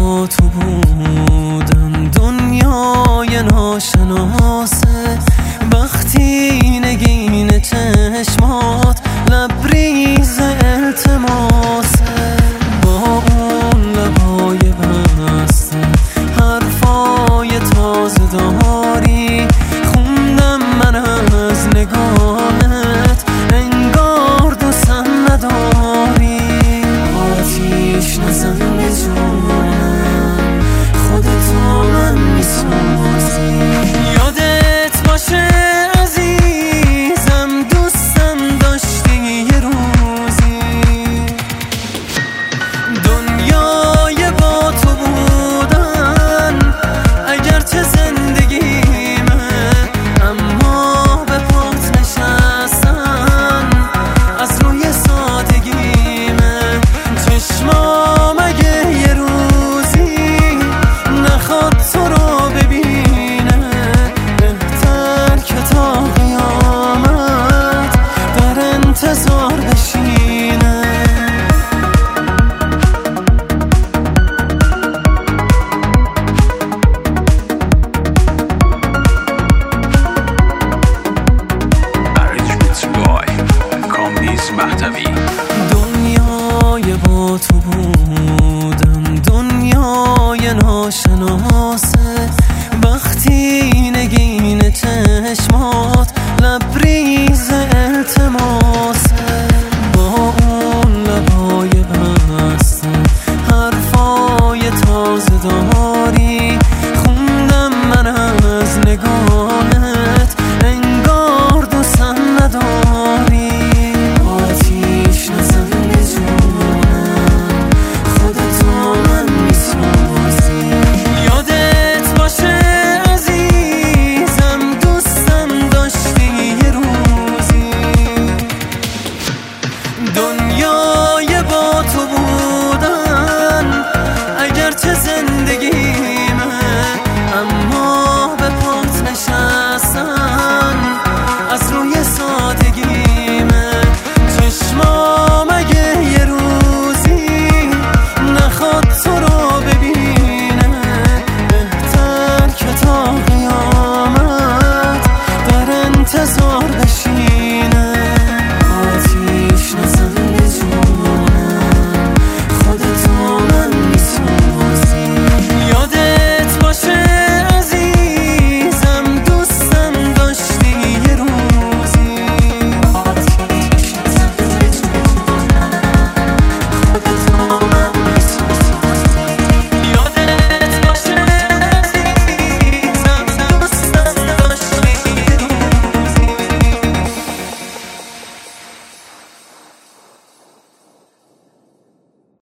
با تو بودم دنیای ناشناسه، وقتی نگین چشمات لبریز التماسه، با اون لبای بسته حرفای تازه داری، خوندم من از نگاهت انگار دوستم نداری. آتیش نزن به جونم، خودتو من میسازی، یادت باشه عزیزم دوستم داشتی یه روزی، دنیای با تو بودن اگرچه زندگیمه، اما به پات نشستن از روی سادگیمه. چشمام اگه یه روزی نخواد تو رو ببینه، بهتر که تا قیامت در انتظار بشینه. دنیای با تو بودم دنیای ناشناسه، وقتی نگین چشمات لبریز التماسه، با اون لبای بسته حرفای تازه داری، خوندم من از نگاه